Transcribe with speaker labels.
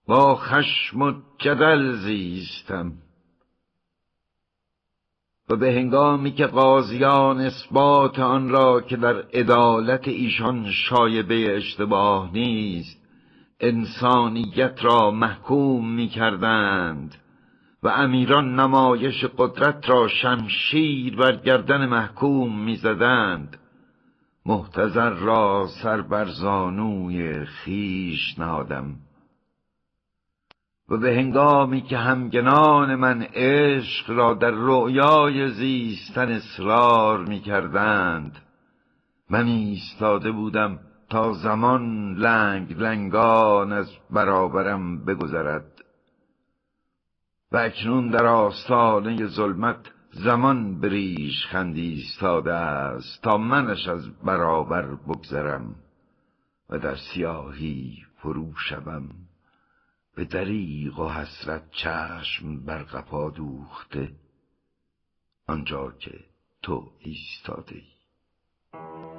Speaker 1: با خشم و جدل زیستم. و به هنگامی که قاضیان اثبات آن را که در عدالت ایشان شایبه اشتباه نیست انسانیت را محکوم می کردند و امیران نمایش قدرت را شمشیر بر گردن محکوم می زدند، محتضر را سر بر زانوی خویش نهادم. و به هنگامی که همگنان من عشق را در رؤیای زیستن اصرار می کردند، من ایستاده بودم تا زمان لنگ لنگان از برابرم بگذرد. و اکنون در آستانه ظلمت زمان بریش خندی ایستاده است تا منش از برابر بگذرم و در سیاهی فرو شوم، به دریغ و حسرت چشم بر قفا دوخته، آنجا که تو ایستاده ای.